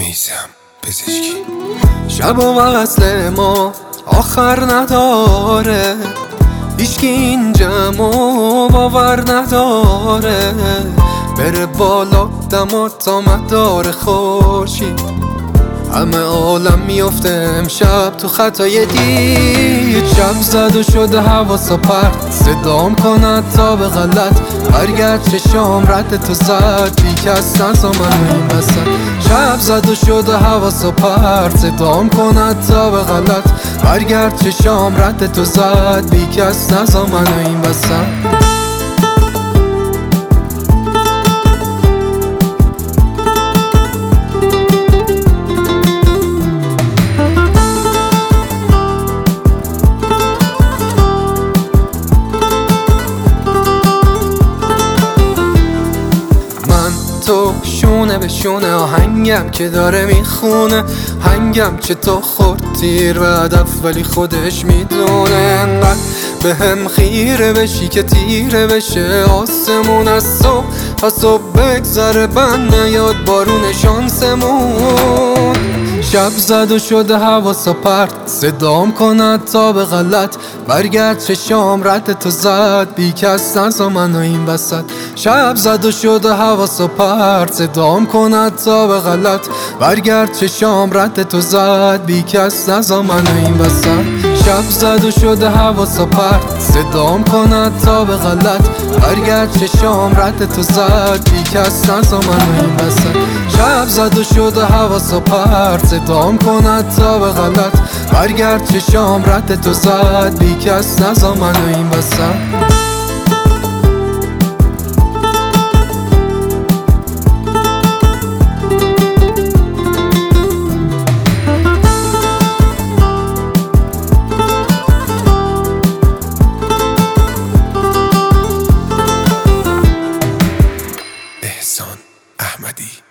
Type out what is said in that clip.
میزم پزشکی. شب و وصل ما آخر نداره، هیچکی این جمع باور نداره. بره بالا دما تا مدار خورشید، همه عالم میفته امشب تو خطای دید. شب زد و شده حواس و پرت، صدام کند تا به غلط. برگرد چشام رد تو زد، بی کس نزا منو این وسط. شب زد و شده حواس و پرت، صدام کند تا به غلط. برگرد چشام رد تو زد، بی کس نزا منو این وسط. تو شونه به شونه آهنگم که داره میخونه. هنگم که تو خورد تیر به هدف ولی خودش میدونه. انقدر به هم خیره بشی که تیره بشه آسمون. از صبح تا صبح بگذره بند نیاد بارون شانسمون. شب زد و شده حواس و پرت، صدام کند تا به غلط. برگرد چشام رد تو زد، بی کس نزا منو این وسط. شب زد و شده حواس و پرت، صدام کند تا به غلط. برگرد چشام رد تو زد، بی کس نزا منو این وسط. شب زد و شده حواس و پرت، صدام کند تا به غلط. برگرد چشام رد تو زد، بی کس نزا منو این وسط. شب زد و شده حواس و پرت، صدام کند تا به غلط. برگرد چشام رد تو زد، بی کس نزا منو این وسط. احسان احمدی.